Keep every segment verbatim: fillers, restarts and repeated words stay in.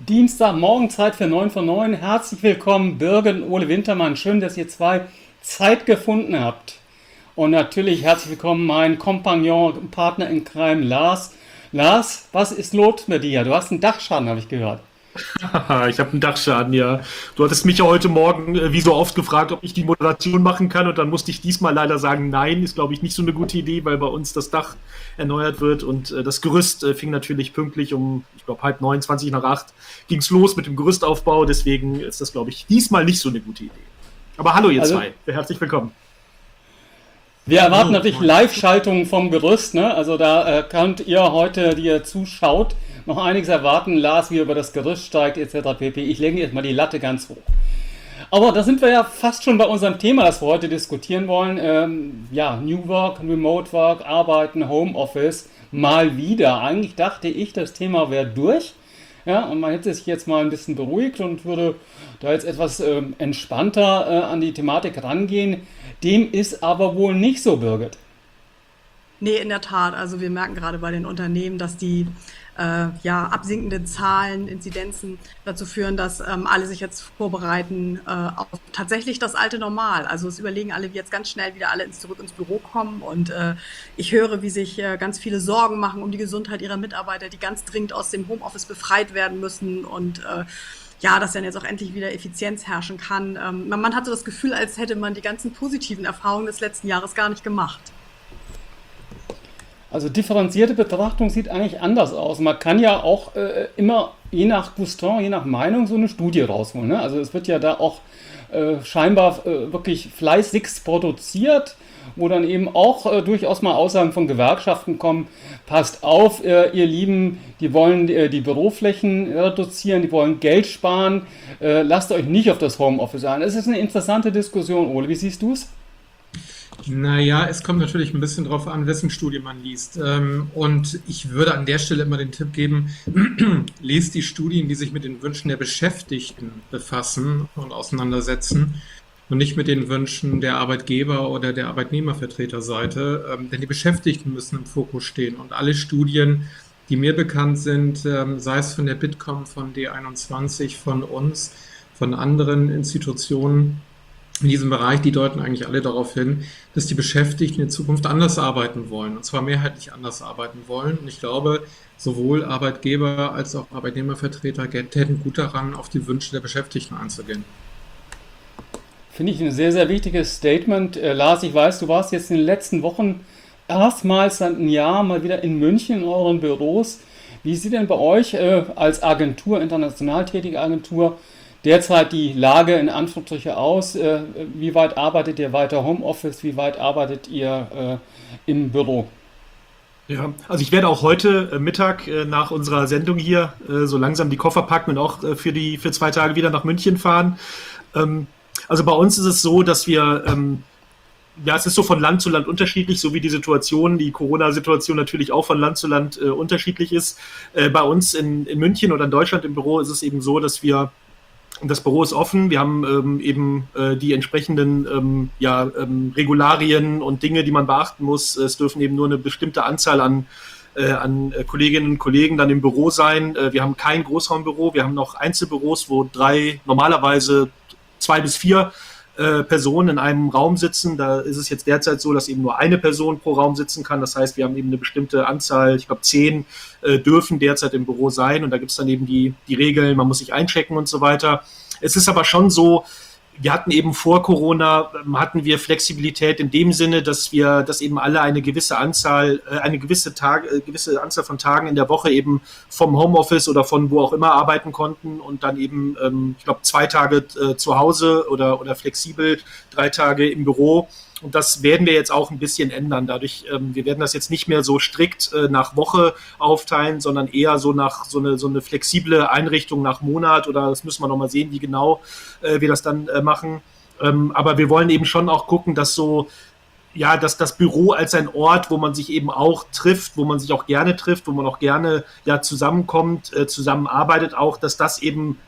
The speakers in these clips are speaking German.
Dienstagmorgen, Zeit für neun von neun. Herzlich willkommen, Birgit und Ole Wintermann. Schön, dass ihr zwei Zeit gefunden habt. Und natürlich herzlich willkommen, mein Kompagnon, Partner in Crime, Lars. Lars, was ist los mit dir? Du hast einen Dachschaden, habe ich gehört. Haha, ich habe einen Dachschaden, ja. Du hattest mich ja heute Morgen, äh, wie so oft, gefragt, ob ich die Moderation machen kann, und dann musste ich diesmal leider sagen, nein, ist, glaube ich, nicht so eine gute Idee, weil bei uns das Dach erneuert wird, und äh, das Gerüst äh, fing natürlich pünktlich um, ich glaube, halb neun, zwanzig nach acht, ging es los mit dem Gerüstaufbau, deswegen ist das, glaube ich, diesmal nicht so eine gute Idee. Aber hallo ihr Also, zwei, herzlich willkommen. wir erwarten Hallo, natürlich moin. Live-Schaltungen vom Gerüst, ne? Also da äh, könnt ihr heute, die ihr zuschaut, noch einiges erwarten. Lars, wie er über das Gerüst steigt, et cetera pp. Ich lege jetzt mal die Latte ganz hoch. Aber da sind wir ja fast schon bei unserem Thema, das wir heute diskutieren wollen. Ähm, ja, New Work, Remote Work, Arbeiten, Homeoffice, mal wieder. Eigentlich dachte ich, das Thema wäre durch. Ja, und man hätte sich jetzt mal ein bisschen beruhigt und würde da jetzt etwas ähm, entspannter äh, an die Thematik rangehen. Dem ist aber wohl nicht so, Birgit. Nee, in der Tat. Also wir merken gerade bei den Unternehmen, dass die äh, ja, absinkenden Zahlen, Inzidenzen dazu führen, dass ähm, alle sich jetzt vorbereiten äh, auf tatsächlich das alte Normal. Also es überlegen alle, wie jetzt ganz schnell wieder alle ins, zurück ins Büro kommen. Und äh, ich höre, wie sich äh, ganz viele Sorgen machen um die Gesundheit ihrer Mitarbeiter, die ganz dringend aus dem Homeoffice befreit werden müssen. Und äh, ja, dass dann jetzt auch endlich wieder Effizienz herrschen kann. Ähm, man, man hatte das Gefühl, als hätte man die ganzen positiven Erfahrungen des letzten Jahres gar nicht gemacht. Also differenzierte Betrachtung sieht eigentlich anders aus. Man kann ja auch äh, immer je nach Gusto, je nach Meinung so eine Studie rausholen. Ne? Also es wird ja da auch äh, scheinbar äh, wirklich fleißigst produziert, wo dann eben auch äh, durchaus mal Aussagen von Gewerkschaften kommen. Passt auf, äh, ihr Lieben, die wollen äh, die Büroflächen reduzieren, die wollen Geld sparen. Äh, lasst euch nicht auf das Homeoffice ein. Es ist eine interessante Diskussion, Ole. Wie siehst du es? Naja, es kommt natürlich ein bisschen drauf an, wessen Studie man liest. Ähm, Und ich würde an der Stelle immer den Tipp geben, lest die Studien, die sich mit den Wünschen der Beschäftigten befassen und auseinandersetzen und nicht mit den Wünschen der Arbeitgeber oder der Arbeitnehmervertreterseite. Ähm, Denn die Beschäftigten müssen im Fokus stehen. Und alle Studien, die mir bekannt sind, ähm, sei es von der Bitkom, von D einundzwanzig, von uns, von anderen Institutionen, in diesem Bereich, die deuten eigentlich alle darauf hin, dass die Beschäftigten in Zukunft anders arbeiten wollen, und zwar mehrheitlich anders arbeiten wollen. Und ich glaube, sowohl Arbeitgeber als auch Arbeitnehmervertreter täten gut daran, auf die Wünsche der Beschäftigten einzugehen. Finde ich ein sehr, sehr wichtiges Statement. Äh, Lars, ich weiß, du warst jetzt in den letzten Wochen erstmals seit einem Jahr mal wieder in München in euren Büros. Wie sieht denn bei euch äh, als Agentur, international tätige Agentur, derzeit die Lage in Anführungsstrichen aus? Äh, wie weit arbeitet ihr weiter Homeoffice? Wie weit arbeitet ihr äh, im Büro? Ja, also ich werde auch heute äh, Mittag äh, nach unserer Sendung hier äh, so langsam die Koffer packen und auch äh, für die für zwei Tage wieder nach München fahren. Ähm, also bei uns ist es so, dass wir, ähm, ja, es ist so von Land zu Land unterschiedlich, so wie die Situation, die Corona-Situation natürlich auch von Land zu Land äh, unterschiedlich ist. Äh, bei uns in, in München oder in Deutschland im Büro ist es eben so, dass wir das Büro ist offen. Wir haben ähm, eben äh, die entsprechenden ähm, ja, ähm, Regularien und Dinge, die man beachten muss. Es dürfen eben nur eine bestimmte Anzahl an, äh, an äh, Kolleginnen und Kollegen dann im Büro sein. Äh, wir haben kein Großraumbüro. Wir haben noch Einzelbüros, wo drei, normalerweise zwei bis vier äh, Personen in einem Raum sitzen. Da ist es jetzt derzeit so, dass eben nur eine Person pro Raum sitzen kann. Das heißt, wir haben eben eine bestimmte Anzahl, ich glaube zehn äh, dürfen derzeit im Büro sein, und da gibt es dann eben die, die Regeln, man muss sich einchecken und so weiter. Es ist aber schon so, wir hatten eben vor Corona, ähm, hatten wir Flexibilität in dem Sinne, dass wir, dass eben alle eine gewisse Anzahl, äh, eine gewisse Tag, äh, gewisse Anzahl von Tagen in der Woche eben vom Homeoffice oder von wo auch immer arbeiten konnten, und dann eben, ähm, ich glaube, zwei Tage äh, zu Hause oder, oder flexibel, drei Tage im Büro. Und das werden wir jetzt auch ein bisschen ändern. Dadurch, ähm, wir werden das jetzt nicht mehr so strikt äh, nach Woche aufteilen, sondern eher so nach so eine, so eine flexible Einrichtung nach Monat, oder das müssen wir nochmal sehen, wie genau äh, wir das dann äh, machen. Ähm, aber wir wollen eben schon auch gucken, dass so, ja, dass das Büro als ein Ort, wo man sich eben auch trifft, wo man sich auch gerne trifft, wo man auch gerne ja zusammenkommt, äh, zusammenarbeitet auch, dass das eben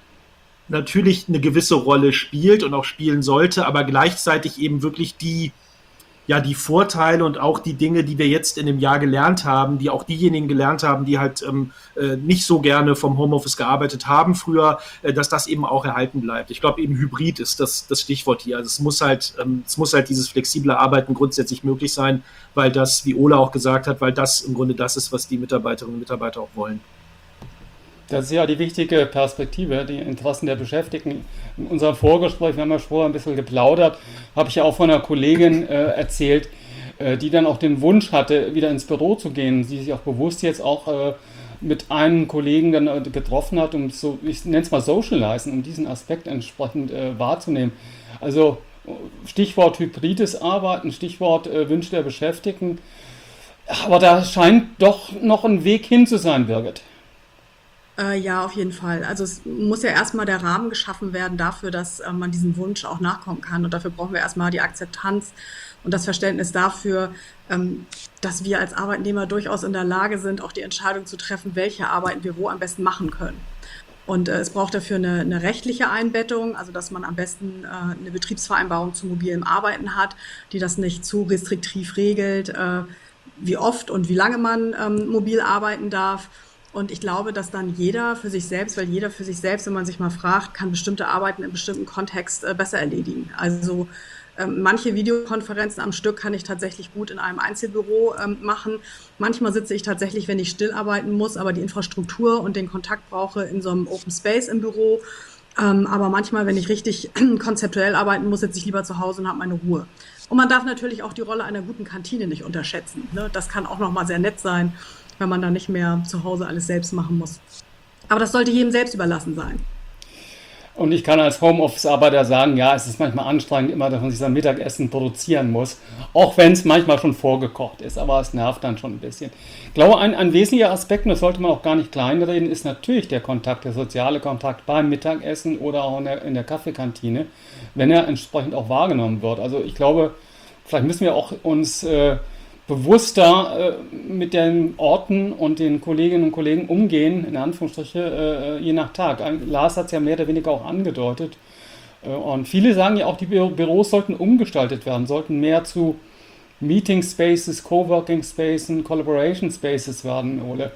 natürlich eine gewisse Rolle spielt und auch spielen sollte, aber gleichzeitig eben wirklich die ja die Vorteile und auch die Dinge, die wir jetzt in dem Jahr gelernt haben, die auch diejenigen gelernt haben, die halt ähm, äh, nicht so gerne vom Homeoffice gearbeitet haben früher, äh, dass das eben auch erhalten bleibt. Ich glaube, eben Hybrid ist das, das Stichwort hier. Also es muss halt, ähm, es muss halt dieses flexible Arbeiten grundsätzlich möglich sein, weil das, wie Ola auch gesagt hat, weil das im Grunde das ist, was die Mitarbeiterinnen und Mitarbeiter auch wollen. Das ist ja die wichtige Perspektive, die Interessen der Beschäftigten. In unserem Vorgespräch, wir haben ja vorher ein bisschen geplaudert, habe ich ja auch von einer Kollegin äh, erzählt, äh, die dann auch den Wunsch hatte, wieder ins Büro zu gehen, die sich auch bewusst jetzt auch äh, mit einem Kollegen dann äh, getroffen hat, um so, ich nenne es mal socializen, um diesen Aspekt entsprechend äh, wahrzunehmen. Also Stichwort hybrides Arbeiten, Stichwort äh, Wünsche der Beschäftigten. Aber da scheint doch noch ein Weg hin zu sein, Birgit. Äh, ja, auf jeden Fall. Also es muss ja erstmal der Rahmen geschaffen werden dafür, dass äh, man diesem Wunsch auch nachkommen kann. Und dafür brauchen wir erstmal die Akzeptanz und das Verständnis dafür, ähm, dass wir als Arbeitnehmer durchaus in der Lage sind, auch die Entscheidung zu treffen, welche Arbeiten wir wo am besten machen können. Und äh, es braucht dafür eine, eine rechtliche Einbettung, also dass man am besten äh, eine Betriebsvereinbarung zu mobilem Arbeiten hat, die das nicht zu restriktiv regelt, äh, wie oft und wie lange man ähm, mobil arbeiten darf. Und ich glaube, dass dann jeder für sich selbst, weil jeder für sich selbst, wenn man sich mal fragt, kann bestimmte Arbeiten in bestimmten Kontext äh, besser erledigen. Also ähm, manche Videokonferenzen am Stück kann ich tatsächlich gut in einem Einzelbüro ähm, machen. Manchmal sitze ich tatsächlich, wenn ich still arbeiten muss, aber die Infrastruktur und den Kontakt brauche in so einem Open Space im Büro. Ähm, aber manchmal, wenn ich richtig konzeptuell arbeiten muss, sitze ich lieber zu Hause und habe meine Ruhe. Und man darf natürlich auch die Rolle einer guten Kantine nicht unterschätzen, ne? Das kann auch nochmal sehr nett sein, wenn man dann nicht mehr zu Hause alles selbst machen muss. Aber das sollte jedem selbst überlassen sein. Und ich kann als Homeoffice-Arbeiter sagen, ja, es ist manchmal anstrengend, immer, dass man sich sein Mittagessen produzieren muss, auch wenn es manchmal schon vorgekocht ist, aber es nervt dann schon ein bisschen. Ich glaube, ein, ein wesentlicher Aspekt, und das sollte man auch gar nicht kleinreden, ist natürlich der Kontakt, der soziale Kontakt beim Mittagessen oder auch in der, in der Kaffeekantine, wenn er entsprechend auch wahrgenommen wird. Also ich glaube, vielleicht müssen wir auch uns äh, bewusster äh, mit den Orten und den Kolleginnen und Kollegen umgehen, in Anführungsstriche, äh, je nach Tag. Lars hat es ja mehr oder weniger auch angedeutet. Äh, und viele sagen ja auch, die Bü Büros sollten umgestaltet werden, sollten mehr zu Meeting Spaces, Coworking Spaces, Collaboration Spaces werden, Ole.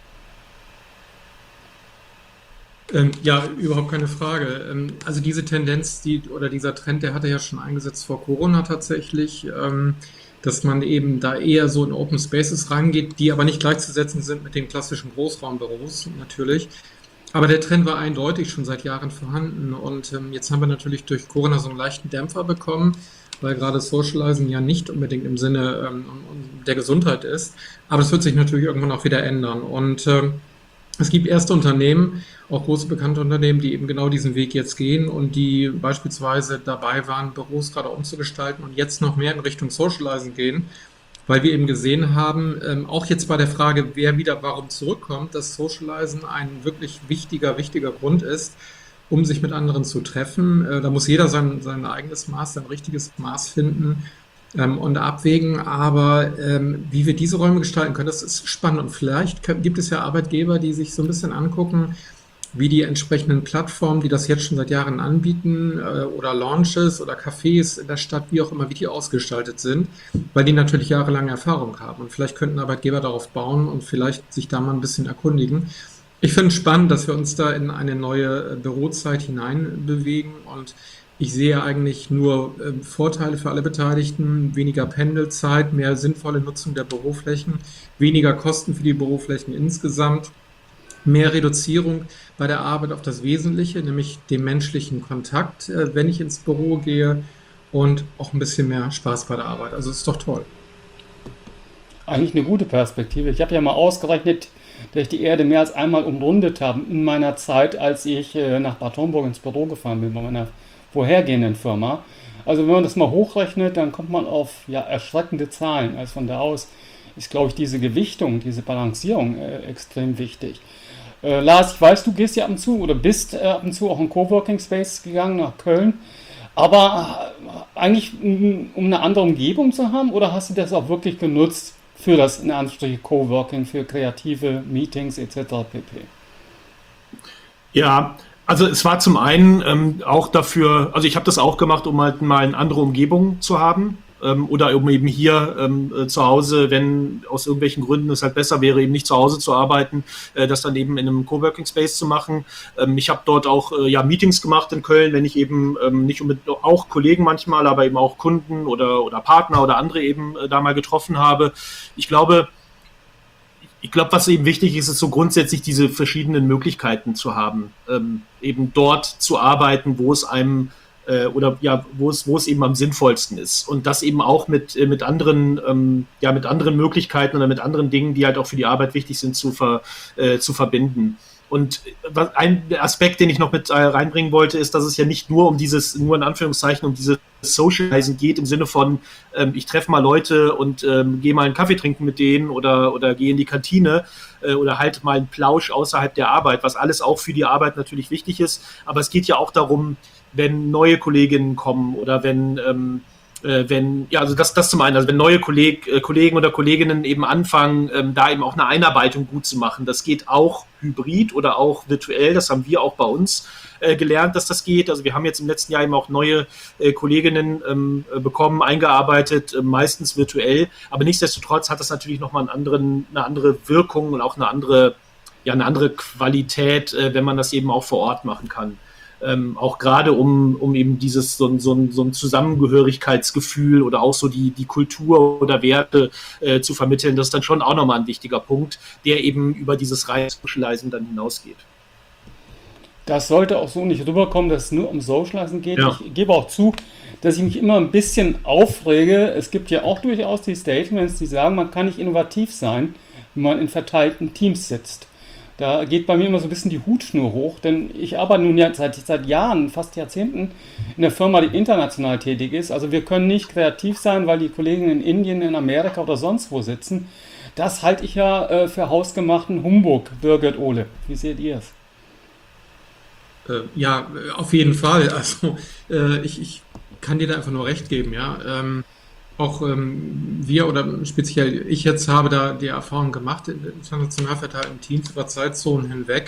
Ähm, ja, überhaupt keine Frage. Ähm, also diese Tendenz, die oder dieser Trend, der hatte ja schon eingesetzt vor Corona tatsächlich. Ähm, dass man eben da eher so in Open Spaces reingeht, die aber nicht gleichzusetzen sind mit den klassischen Großraumbüros natürlich. Aber der Trend war eindeutig schon seit Jahren vorhanden und ähm, jetzt haben wir natürlich durch Corona so einen leichten Dämpfer bekommen, weil gerade Socializing ja nicht unbedingt im Sinne ähm, der Gesundheit ist. Aber es wird sich natürlich irgendwann auch wieder ändern und ähm, es gibt erste Unternehmen, auch große bekannte Unternehmen, die eben genau diesen Weg jetzt gehen und die beispielsweise dabei waren, Büros gerade umzugestalten und jetzt noch mehr in Richtung Socializing gehen, weil wir eben gesehen haben, ähm, auch jetzt bei der Frage, wer wieder warum zurückkommt, dass Socializing ein wirklich wichtiger, wichtiger Grund ist, um sich mit anderen zu treffen. Äh, da muss jeder sein, sein eigenes Maß, sein richtiges Maß finden. Ähm, und abwägen, aber ähm, wie wir diese Räume gestalten können, das ist spannend und vielleicht kann, gibt es ja Arbeitgeber, die sich so ein bisschen angucken, wie die entsprechenden Plattformen, die das jetzt schon seit Jahren anbieten äh, oder Launches oder Cafés in der Stadt, wie auch immer, wie die ausgestaltet sind, weil die natürlich jahrelange Erfahrung haben und vielleicht könnten Arbeitgeber darauf bauen und vielleicht sich da mal ein bisschen erkundigen. Ich finde es spannend, dass wir uns da in eine neue Bürozeit hineinbewegen und ich sehe eigentlich nur äh, Vorteile für alle Beteiligten, weniger Pendelzeit, mehr sinnvolle Nutzung der Büroflächen, weniger Kosten für die Büroflächen insgesamt, mehr Reduzierung bei der Arbeit auf das Wesentliche, nämlich den menschlichen Kontakt, äh, wenn ich ins Büro gehe und auch ein bisschen mehr Spaß bei der Arbeit. Also ist doch toll. Eigentlich eine gute Perspektive. Ich habe ja mal ausgerechnet, dass ich die Erde mehr als einmal umrundet habe in meiner Zeit, als ich äh, nach Bad Homburg ins Büro gefahren bin, bei meiner vorhergehenden Firma. Also wenn man das mal hochrechnet, dann kommt man auf ja, erschreckende Zahlen. Also von da aus ist, glaube ich, diese Gewichtung, diese Balancierung äh, extrem wichtig. Äh, Lars, ich weiß, du gehst ja ab und zu oder bist äh, ab und zu auch in Coworking Space gegangen nach Köln. Aber äh, eigentlich um eine andere Umgebung zu haben oder hast du das auch wirklich genutzt für das in Anführungsstrichen Coworking, für kreative Meetings et cetera pp? Ja, also es war zum einen ähm, auch dafür, also ich habe das auch gemacht, um halt mal eine andere Umgebung zu haben. ähm, oder um eben hier ähm, äh, zu Hause, wenn aus irgendwelchen Gründen es halt besser wäre, eben nicht zu Hause zu arbeiten, äh, das dann eben in einem Coworking Space zu machen. Ähm, ich habe dort auch äh, ja Meetings gemacht in Köln, wenn ich eben ähm, nicht unbedingt auch Kollegen manchmal, aber eben auch Kunden oder oder Partner oder andere eben äh, da mal getroffen habe. Ich glaube, Ich glaube, was eben wichtig ist, ist so grundsätzlich diese verschiedenen Möglichkeiten zu haben, ähm, eben dort zu arbeiten, wo es einem äh, oder ja, wo es, wo es eben am sinnvollsten ist. Und das eben auch mit, äh, mit anderen, ähm, ja, mit anderen Möglichkeiten oder mit anderen Dingen, die halt auch für die Arbeit wichtig sind, zu, ver, äh, zu verbinden. Und was, ein Aspekt, den ich noch mit äh, reinbringen wollte, ist, dass es ja nicht nur um dieses, nur in Anführungszeichen, um dieses Socializen geht, im Sinne von, ähm, ich treffe mal Leute und ähm, gehe mal einen Kaffee trinken mit denen oder, oder gehe in die Kantine äh, oder halt mal einen Plausch außerhalb der Arbeit, was alles auch für die Arbeit natürlich wichtig ist. Aber es geht ja auch darum, wenn neue Kolleginnen kommen oder wenn, ähm, äh, wenn, ja, also das, das zum einen, also wenn neue Kolleg, äh, Kollegen oder Kolleginnen eben anfangen, ähm, da eben auch eine Einarbeitung gut zu machen. Das geht auch hybrid oder auch virtuell, das haben wir auch bei uns äh, gelernt, dass das geht. Also wir haben jetzt im letzten Jahr eben auch neue äh, Kolleginnen ähm, bekommen, eingearbeitet, äh, meistens virtuell, aber nichtsdestotrotz hat das natürlich nochmal einen anderen, eine andere Wirkung und auch eine andere, ja, eine andere Qualität, äh, wenn man das eben auch vor Ort machen kann. Ähm, auch gerade um, um eben dieses so ein, so ein, so ein Zusammengehörigkeitsgefühl oder auch so die, die Kultur oder Werte äh, zu vermitteln, das ist dann schon auch nochmal ein wichtiger Punkt, der eben über dieses reine Socializing dann hinausgeht. Das sollte auch so nicht rüberkommen, dass es nur um Socializing geht. Ja. Ich gebe auch zu, dass ich mich immer ein bisschen aufrege. Es gibt ja auch durchaus die Statements, die sagen, man kann nicht innovativ sein, wenn man in verteilten Teams sitzt. Da geht bei mir immer so ein bisschen die Hutschnur hoch, denn ich arbeite nun ja seit, seit Jahren, fast Jahrzehnten, in der Firma, die international tätig ist. Also wir können nicht kreativ sein, weil die Kollegen in Indien, in Amerika oder sonst wo sitzen. Das halte ich ja äh, für hausgemachten Humbug, Birgit, Ole. Wie seht ihr es? Äh, ja, auf jeden Fall. Also äh, ich, ich kann dir da einfach nur recht geben, ja. Ähm, auch ähm, wir oder speziell ich jetzt habe da die Erfahrung gemacht in international verteilten Teams über Zeitzonen hinweg.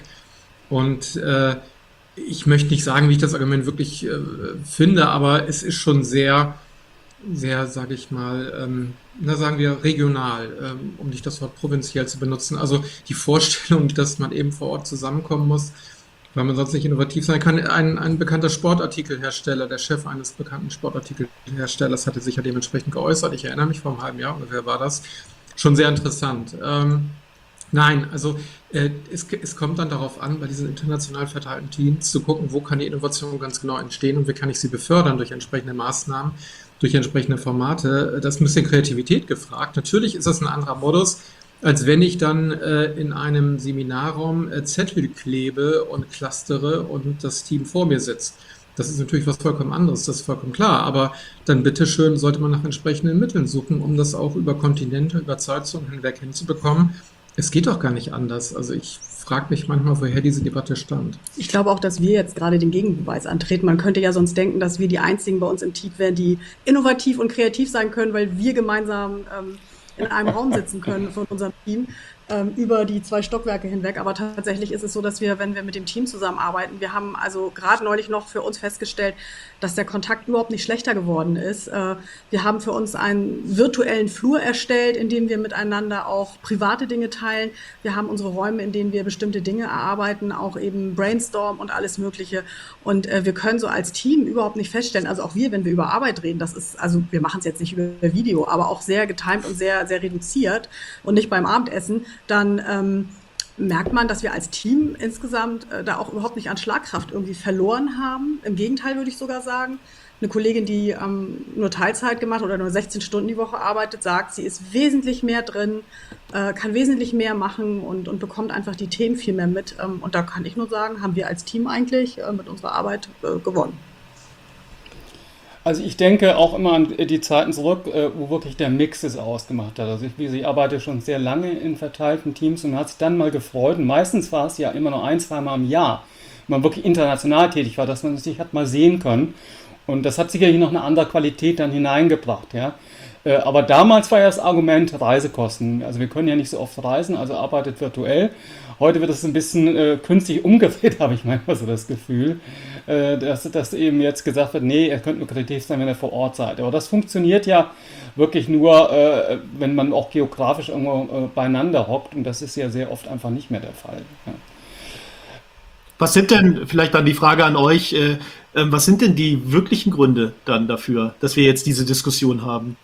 Und äh, ich möchte nicht sagen, wie ich das Argument wirklich äh, finde, aber es ist schon sehr, sehr, sage ich mal, ähm, na sagen wir regional, ähm, um nicht das Wort provinziell zu benutzen. Also die Vorstellung, dass man eben vor Ort zusammenkommen muss, weil man sonst nicht innovativ sein kann. Ein, ein bekannter Sportartikelhersteller, der Chef eines bekannten Sportartikelherstellers, hatte sich ja dementsprechend geäußert. Ich erinnere mich, vor einem halben Jahr ungefähr war das. Schon sehr interessant. Ähm, nein, also äh, es, es kommt dann darauf an, bei diesen international verteilten Teams zu gucken, wo kann die Innovation ganz genau entstehen und wie kann ich sie befördern durch entsprechende Maßnahmen, durch entsprechende Formate. Das ist ein bisschen Kreativität gefragt. Natürlich ist das ein anderer Modus, als wenn ich dann äh, in einem Seminarraum äh, Zettel klebe und clustere und das Team vor mir sitzt. Das ist natürlich was vollkommen anderes, das ist vollkommen klar. Aber dann bitteschön sollte man nach entsprechenden Mitteln suchen, um das auch über Kontinente, über Zeitzonen hinweg hinzubekommen. Es geht doch gar nicht anders. Also ich frage mich manchmal, woher diese Debatte stammt. Ich glaube auch, dass wir jetzt gerade den Gegenbeweis antreten. Man könnte ja sonst denken, dass wir die Einzigen bei uns im Team wären, die innovativ und kreativ sein können, weil wir gemeinsam ähm, in einem Raum sitzen können von unserem Team ähm, über die zwei Stockwerke hinweg. Aber tatsächlich ist es so, dass wir, wenn wir mit dem Team zusammenarbeiten, wir haben also gerade neulich noch für uns festgestellt, dass der Kontakt überhaupt nicht schlechter geworden ist. Äh, wir haben für uns einen virtuellen Flur erstellt, in dem wir miteinander auch private Dinge teilen. Wir haben unsere Räume, in denen wir bestimmte Dinge erarbeiten, auch eben Brainstorm und alles Mögliche. Und äh, wir können so als Team überhaupt nicht feststellen, also auch wir, wenn wir über Arbeit reden, das ist, also wir machen es jetzt nicht über Video, aber auch sehr getimt und sehr, sehr reduziert und nicht beim Abendessen, dann ähm, merkt man, dass wir als Team insgesamt äh, da auch überhaupt nicht an Schlagkraft irgendwie verloren haben. Im Gegenteil würde ich sogar sagen. Eine Kollegin, die ähm, nur Teilzeit gemacht oder nur sechzehn Stunden die Woche arbeitet, sagt, sie ist wesentlich mehr drin, äh, kann wesentlich mehr machen und, und bekommt einfach die Themen viel mehr mit. Ähm, und da kann ich nur sagen, haben wir als Team eigentlich äh, mit unserer Arbeit äh, gewonnen. Also ich denke auch immer an die Zeiten zurück, wo wirklich der Mix es ausgemacht hat. Also ich, wie gesagt, ich arbeite schon sehr lange in verteilten Teams und man hat sich dann mal gefreut. Und meistens war es ja immer nur ein, zweimal im Jahr, wenn man wirklich international tätig war, dass man sich hat mal sehen können. Und das hat sicherlich noch eine andere Qualität dann hineingebracht. Ja. Aber damals war ja das Argument Reisekosten. Also wir können ja nicht so oft reisen, also arbeitet virtuell. Heute wird es ein bisschen äh, künstlich umgedreht, habe ich manchmal so das Gefühl. äh, dass, dass eben jetzt gesagt wird, nee, ihr könnt nur kreativ sein, wenn ihr vor Ort seid. Aber das funktioniert ja wirklich nur, äh, wenn man auch geografisch irgendwo äh, beieinander hockt und das ist ja sehr oft einfach nicht mehr der Fall. Ja. Was sind denn, vielleicht dann die Frage an euch, äh, äh, was sind denn die wirklichen Gründe dann dafür, dass wir jetzt diese Diskussion haben?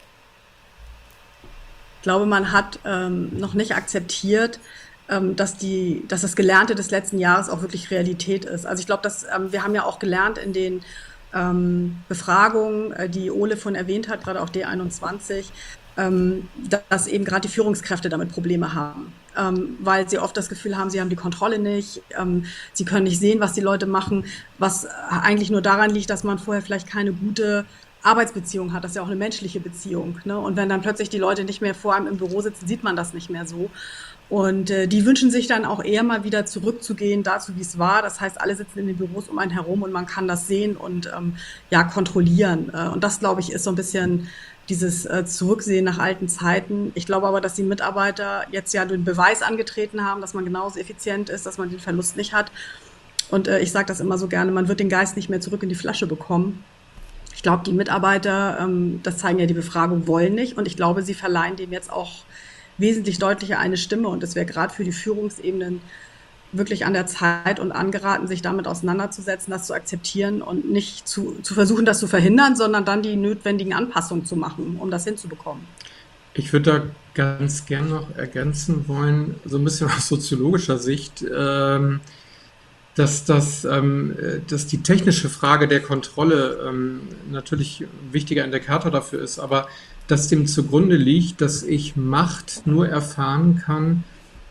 Ich glaube, man hat ähm, noch nicht akzeptiert, ähm, dass, die, dass das Gelernte des letzten Jahres auch wirklich Realität ist. Also ich glaube, dass ähm, wir haben ja auch gelernt in den ähm, Befragungen, äh, die Ole von erwähnt hat, gerade auch D einundzwanzig, ähm, dass eben gerade die Führungskräfte damit Probleme haben. Ähm, weil sie oft das Gefühl haben, sie haben die Kontrolle nicht, ähm, sie können nicht sehen, was die Leute machen, was eigentlich nur daran liegt, dass man vorher vielleicht keine gute Arbeitsbeziehung hat. Das ist ja auch eine menschliche Beziehung. Ne? Und wenn dann plötzlich die Leute nicht mehr vor einem im Büro sitzen, sieht man das nicht mehr so. Und äh, die wünschen sich dann auch eher mal wieder zurückzugehen dazu, wie es war. Das heißt, alle sitzen in den Büros um einen herum und man kann das sehen und ähm, ja kontrollieren. Äh, und das, glaube ich, ist so ein bisschen dieses äh, Zurücksehen nach alten Zeiten. Ich glaube aber, dass die Mitarbeiter jetzt ja den Beweis angetreten haben, dass man genauso effizient ist, dass man den Verlust nicht hat. Und äh, ich sage das immer so gerne, man wird den Geist nicht mehr zurück in die Flasche bekommen. Ich glaube, die Mitarbeiter, ähm, das zeigen ja die Befragungen, wollen nicht. Und ich glaube, sie verleihen dem jetzt auch wesentlich deutlicher eine Stimme. Und es wäre gerade für die Führungsebenen wirklich an der Zeit und angeraten, sich damit auseinanderzusetzen, das zu akzeptieren und nicht zu, zu versuchen, das zu verhindern, sondern dann die notwendigen Anpassungen zu machen, um das hinzubekommen. Ich würde da ganz gern noch ergänzen wollen, so ein bisschen aus soziologischer Sicht, ähm, dass, das, ähm, dass die technische Frage der Kontrolle ähm, natürlich ein wichtiger Indikator dafür ist, aber dass dem zugrunde liegt, dass ich Macht nur erfahren kann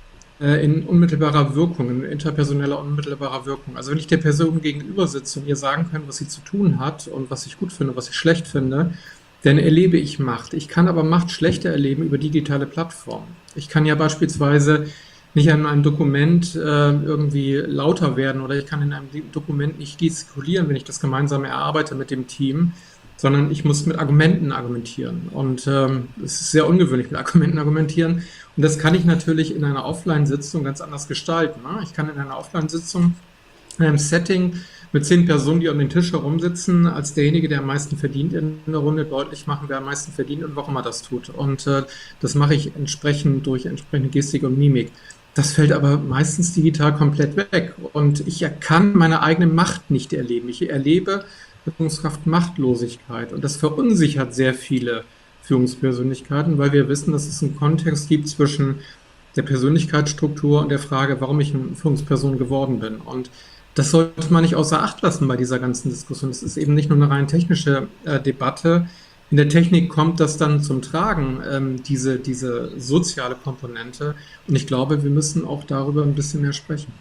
äh, in unmittelbarer Wirkung, in interpersoneller unmittelbarer Wirkung. Also wenn ich der Person gegenüber sitze und ihr sagen kann, was sie zu tun hat und was ich gut finde, was ich schlecht finde, dann erlebe ich Macht. Ich kann aber Macht schlechter erleben über digitale Plattformen. Ich kann ja beispielsweise nicht in einem Dokument äh, irgendwie lauter werden oder ich kann in einem Dokument nicht gestikulieren, wenn ich das gemeinsam erarbeite mit dem Team, sondern ich muss mit Argumenten argumentieren. Und ähm, es ist sehr ungewöhnlich, mit Argumenten argumentieren. Und das kann ich natürlich in einer Offline-Sitzung ganz anders gestalten. Ne? Ich kann in einer Offline-Sitzung, in einem Setting mit zehn Personen, die um den Tisch herum sitzen, als derjenige, der am meisten verdient in der Runde, deutlich machen, wer am meisten verdient und warum er das tut. Und äh, das mache ich entsprechend durch entsprechende Gestik und Mimik. Das fällt aber meistens digital komplett weg. Und ich kann meine eigene Macht nicht erleben. Ich erlebe Führungskraft Machtlosigkeit. Und das verunsichert sehr viele Führungspersönlichkeiten, weil wir wissen, dass es einen Kontext gibt zwischen der Persönlichkeitsstruktur und der Frage, warum ich eine Führungsperson geworden bin. Und das sollte man nicht außer Acht lassen bei dieser ganzen Diskussion. Es ist eben nicht nur eine rein technische äh, Debatte. In der Technik kommt das dann zum Tragen, ähm, diese, diese soziale Komponente. Und ich glaube, wir müssen auch darüber ein bisschen mehr sprechen.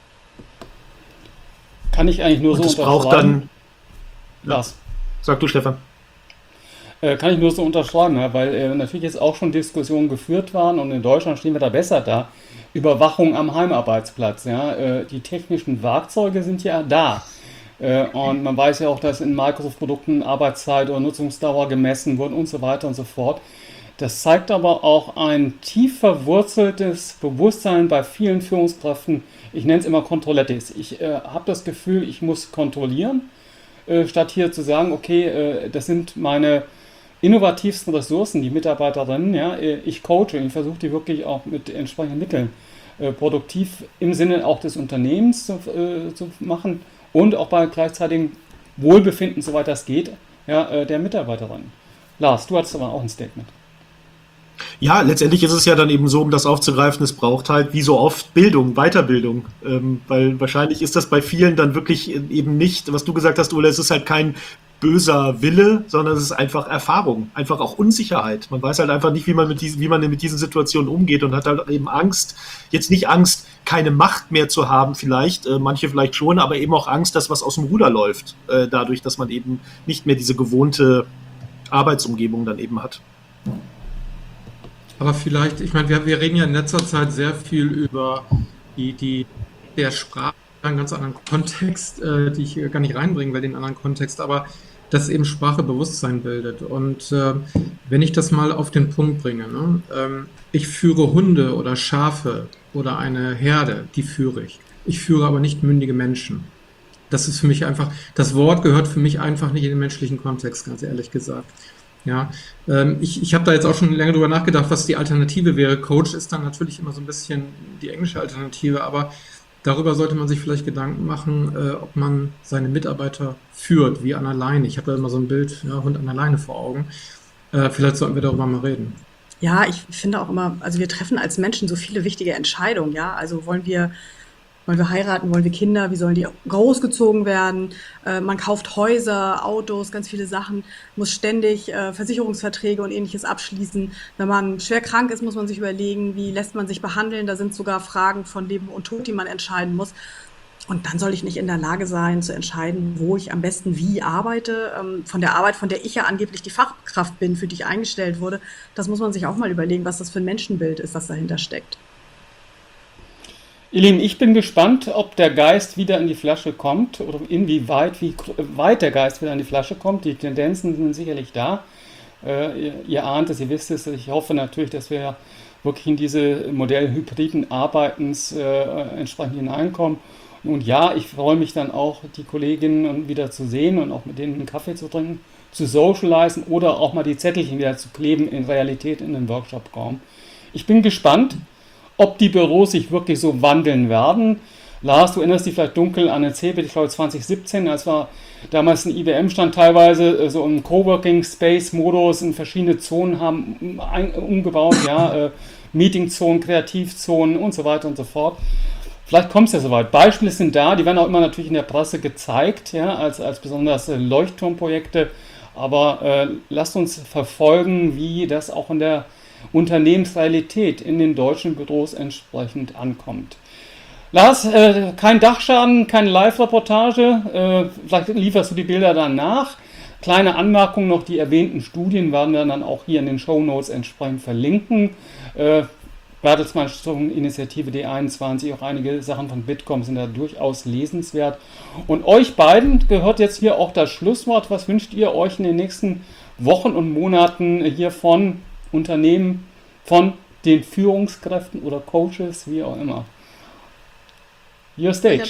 Kann ich eigentlich nur Und so das braucht dann. Lars. Sag du, Stefan. Äh, kann ich nur so unterschreiben, ja, weil äh, natürlich jetzt auch schon Diskussionen geführt waren und in Deutschland stehen wir da besser da. Überwachung am Heimarbeitsplatz. Ja, äh, die technischen Werkzeuge sind ja da. Äh, und man weiß ja auch, dass in Microsoft-Produkten Arbeitszeit oder Nutzungsdauer gemessen wird und so weiter und so fort. Das zeigt aber auch ein tief verwurzeltes Bewusstsein bei vielen Führungskräften. Ich nenne es immer Kontrollettis. Ich äh, habe das Gefühl, ich muss kontrollieren, äh, statt hier zu sagen, okay, äh, das sind meine innovativsten Ressourcen, die Mitarbeiterinnen. Ja, äh, ich coache, ich versuche die wirklich auch mit entsprechenden Mitteln äh, produktiv im Sinne auch des Unternehmens zu, äh, zu machen und auch bei gleichzeitigem Wohlbefinden, soweit das geht, ja, äh, der Mitarbeiterin. Lars, du hattest aber auch ein Statement. Ja, letztendlich ist es ja dann eben so, um das aufzugreifen, es braucht halt wie so oft Bildung, Weiterbildung, ähm, weil wahrscheinlich ist das bei vielen dann wirklich eben nicht, was du gesagt hast, Ole, es ist halt kein böser Wille, sondern es ist einfach Erfahrung, einfach auch Unsicherheit. Man weiß halt einfach nicht, wie man mit diesen, wie man mit diesen Situationen umgeht und hat halt eben Angst, jetzt nicht Angst, keine Macht mehr zu haben vielleicht, äh, manche vielleicht schon, aber eben auch Angst, dass was aus dem Ruder läuft, äh, dadurch, dass man eben nicht mehr diese gewohnte Arbeitsumgebung dann eben hat. Aber vielleicht, ich meine, wir, wir reden ja in letzter Zeit sehr viel über die, die der Sprache, einen ganz anderen Kontext, äh, die ich gar nicht reinbringen will, den anderen Kontext, aber dass eben Sprache Bewusstsein bildet. Und äh, wenn ich das mal auf den Punkt bringe, ne, ähm, ich führe Hunde oder Schafe oder eine Herde, die führe ich. Ich führe aber nicht mündige Menschen. Das ist für mich einfach, das Wort gehört für mich einfach nicht in den menschlichen Kontext, ganz ehrlich gesagt. Ja, ähm, ich, ich habe da jetzt auch schon länger drüber nachgedacht, was die Alternative wäre. Coach ist dann natürlich immer so ein bisschen die englische Alternative, aber darüber sollte man sich vielleicht Gedanken machen, äh, ob man seine Mitarbeiter führt, wie an der Leine. Ich habe da immer so ein Bild, ja, Hund an der Leine vor Augen. Äh, vielleicht sollten wir darüber mal reden. Ja, ich finde auch immer, also wir treffen als Menschen so viele wichtige Entscheidungen, ja. Also wollen wir, wollen wir heiraten, wollen wir Kinder, wie sollen die großgezogen werden? Äh, man kauft Häuser, Autos, ganz viele Sachen, muss ständig äh, Versicherungsverträge und ähnliches abschließen. Wenn man schwer krank ist, muss man sich überlegen, wie lässt man sich behandeln? Da sind sogar Fragen von Leben und Tod, die man entscheiden muss. Und dann soll ich nicht in der Lage sein, zu entscheiden, wo ich am besten wie arbeite. Ähm, von der Arbeit, von der ich ja angeblich die Fachkraft bin, für die ich eingestellt wurde. Das muss man sich auch mal überlegen, was das für ein Menschenbild ist, was dahinter steckt. Ihr Lieben, ich bin gespannt, ob der Geist wieder in die Flasche kommt oder inwieweit, wie weit der Geist wieder in die Flasche kommt. Die Tendenzen sind sicherlich da. Äh, ihr, ihr ahnt es, ihr wisst es. Ich hoffe natürlich, dass wir wirklich in diese Modell hybriden Arbeitens äh, entsprechend hineinkommen. Und ja, ich freue mich dann auch, die Kolleginnen wieder zu sehen und auch mit denen einen Kaffee zu trinken, zu socialisen oder auch mal die Zettelchen wieder zu kleben in Realität in den Workshop-Raum. Ich bin gespannt, ob die Büros sich wirklich so wandeln werden. Lars, du erinnerst dich vielleicht dunkel an den CeBIT, ich glaube zwanzig siebzehn, als wir damals ein I B M-Stand teilweise so im Coworking-Space-Modus in verschiedene Zonen haben ein, umgebaut, ja, äh, Meeting-Zonen, Kreativzonen und so weiter und so fort. Vielleicht kommt es ja soweit. Beispiele sind da, die werden auch immer natürlich in der Presse gezeigt, ja, als, als besonders äh, Leuchtturmprojekte. Aber äh, lasst uns verfolgen, wie das auch in der Unternehmensrealität in den deutschen Büros entsprechend ankommt. Lars, äh, kein Dachschaden, keine Live-Reportage, äh, vielleicht lieferst du die Bilder dann nach. Kleine Anmerkung noch, die erwähnten Studien werden wir dann auch hier in den Shownotes entsprechend verlinken. Äh, Bertelsmann Stiftung Initiative D einundzwanzig, auch einige Sachen von Bitkom sind da durchaus lesenswert. Und euch beiden gehört jetzt hier auch das Schlusswort. Was wünscht ihr euch in den nächsten Wochen und Monaten hier von Unternehmen, von den Führungskräften oder Coaches, wie auch immer? Your stage.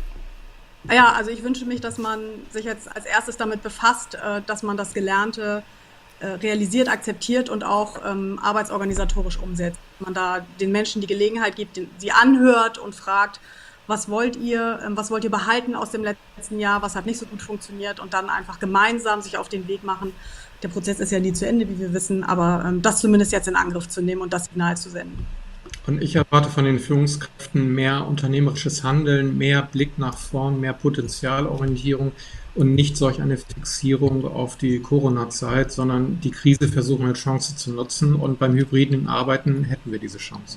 Ja, also ich wünsche mich, dass man sich jetzt als erstes damit befasst, dass man das Gelernte realisiert, akzeptiert und auch ähm, arbeitsorganisatorisch umsetzt. Dass man da den Menschen die Gelegenheit gibt, den, sie anhört und fragt, was wollt ihr, ähm, was wollt ihr behalten aus dem letzten Jahr, was hat nicht so gut funktioniert und dann einfach gemeinsam sich auf den Weg machen. Der Prozess ist ja nie zu Ende, wie wir wissen, aber ähm, das zumindest jetzt in Angriff zu nehmen und das Signal zu senden. Und ich erwarte von den Führungskräften mehr unternehmerisches Handeln, mehr Blick nach vorn, mehr Potenzialorientierung und nicht solch eine Fixierung auf die Corona-Zeit, sondern die Krise versuchen als Chance zu nutzen und beim hybriden Arbeiten hätten wir diese Chance.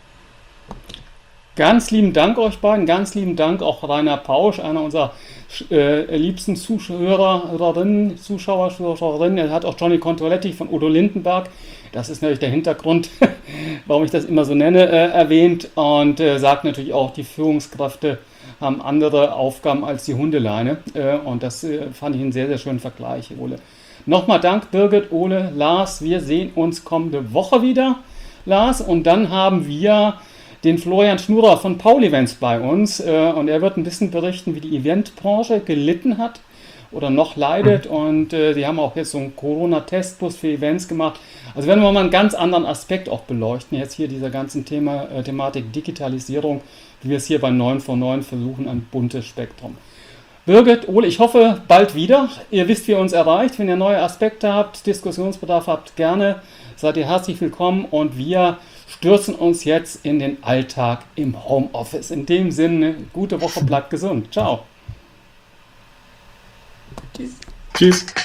Ganz lieben Dank euch beiden, ganz lieben Dank auch Rainer Pausch, einer unserer äh, liebsten Zuhörerinnen, Zuschauer, Zuschauerinnen. Er hat auch Johnny Contoletti von Udo Lindenberg, das ist natürlich der Hintergrund, warum ich das immer so nenne, äh, erwähnt und äh, sagt natürlich auch, die Führungskräfte haben andere Aufgaben als die Hundeleine äh, und das äh, fand ich einen sehr, sehr schönen Vergleich, Ole. Nochmal Dank, Birgit, Ole, Lars, wir sehen uns kommende Woche wieder, Lars, und dann haben wir den Florian Schnurer von Paul Events bei uns äh, und er wird ein bisschen berichten, wie die Eventbranche gelitten hat oder noch leidet und äh, die haben auch jetzt so einen Corona-Testbus für Events gemacht. Also werden wir mal einen ganz anderen Aspekt auch beleuchten, jetzt hier dieser ganzen Thema, äh, Thematik Digitalisierung, wie wir es hier bei neun vor neun versuchen, ein buntes Spektrum. Birgit, Ole, ich hoffe bald wieder. Ihr wisst, wie ihr uns erreicht. Wenn ihr neue Aspekte habt, Diskussionsbedarf habt, gerne seid ihr herzlich willkommen und wir stürzen uns jetzt in den Alltag im Homeoffice. In dem Sinne, gute Woche, bleibt gesund. Ciao. Tschüss. Tschüss.